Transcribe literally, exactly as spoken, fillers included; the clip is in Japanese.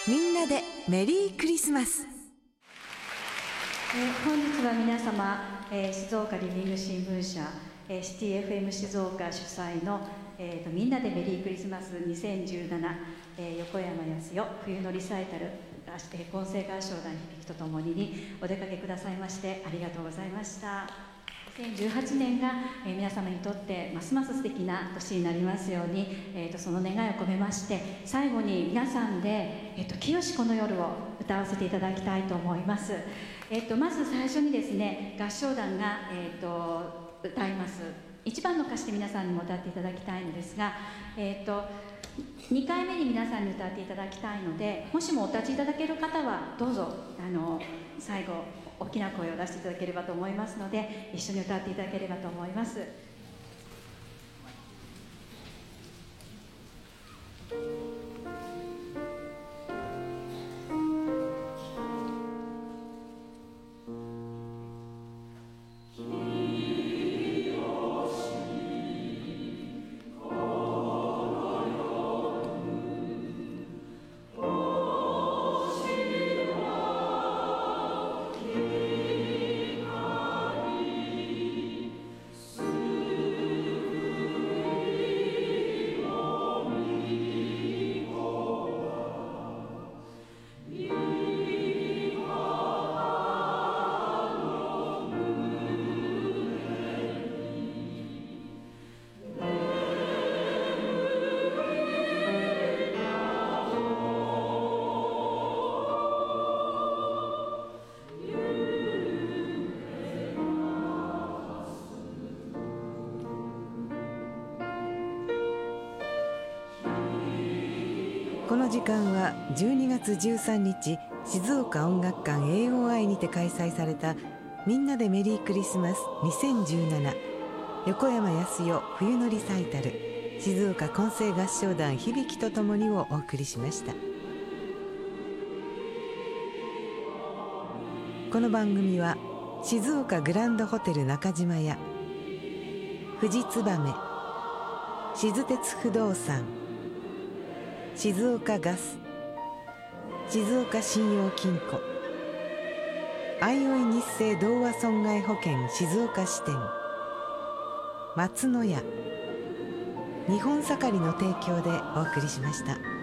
みんなでメリークリスマス。 えー、本日は皆様、えー、静岡リビング新聞社、えー、シティ エフエム 静岡主催の、えー、とみんなでメリークリスマスにせんじゅうなな、えー、横山やすよ冬のリサイタル、えー、混声合唱団響きとともににお出かけくださいましてありがとうございました。にせんじゅうはちねんが、えー、皆様にとってますます素敵な年になりますように、えー、とその願いを込めまして、最後に皆さんで、えー、と清しこの夜を歌わせていただきたいと思います。えー、とまず最初にですね、合唱団が、えー、と歌いますいちばんの歌詞で皆さんにも歌っていただきたいのですが、えー、とにかいめに皆さんに歌っていただきたいので、もしもお立ちいただける方はどうぞあの最後大きな声を出していただければと思いますので、一緒に歌っていただければと思います。 この時間はじゅうにがつじゅうさんにち静岡音楽館 エーオーアイ にて開催されたみんなでメリークリスマスにせんじゅうなな横山やすよ冬のリサイタル静岡混声合唱団響きとともにをお送りしました。この番組は静岡グランドホテル中島屋、富士燕、静鉄不動産、静岡ガス、静岡信用金庫、あいおい日生同和損害保険静岡支店、松の屋、日本盛りの提供でお送りしました。